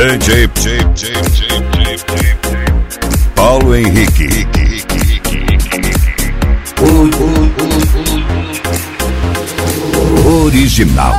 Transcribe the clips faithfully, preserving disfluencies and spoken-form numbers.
D J Paulo Henrique. Original.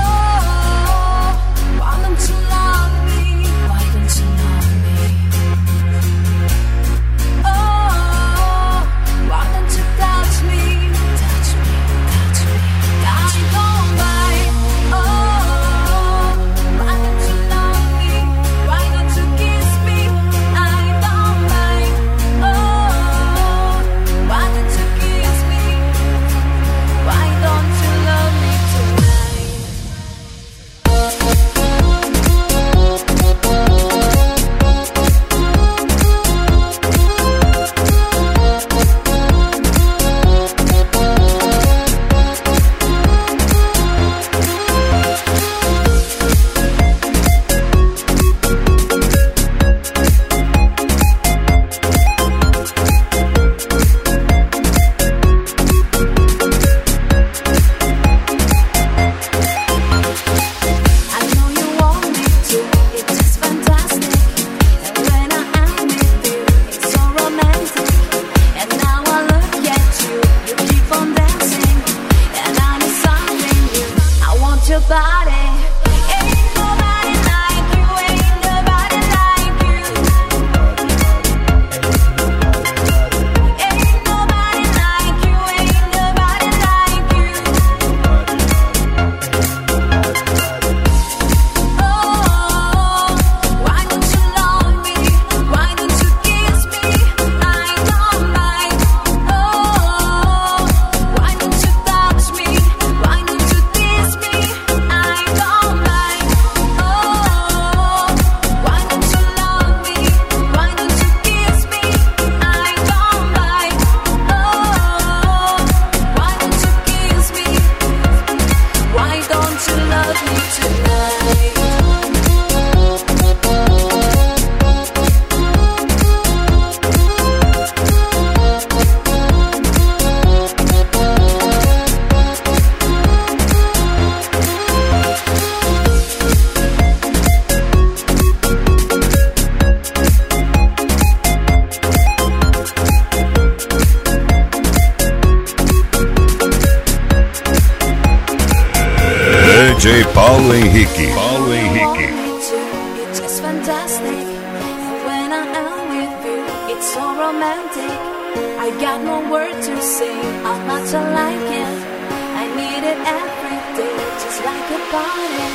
D J Paulo Henrique. Paulo Henrique. It's just fantastic. And when I am with you, it's so romantic. I got no word to say how much I like it. I need it every day, just like a party.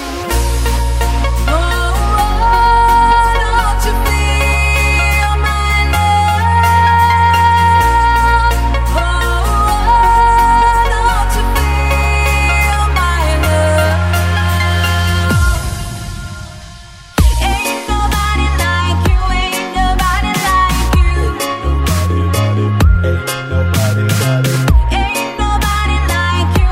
Oh, oh, don't you feel my love? Oh, oh, don't you feel my love? Ain't nobody like you, ain't nobody like you. Ain't nobody like you, ain't nobody like you.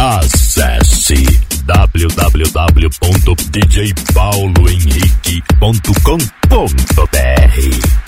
Acesse w w w ponto d j paulo henrique ponto com ponto b r.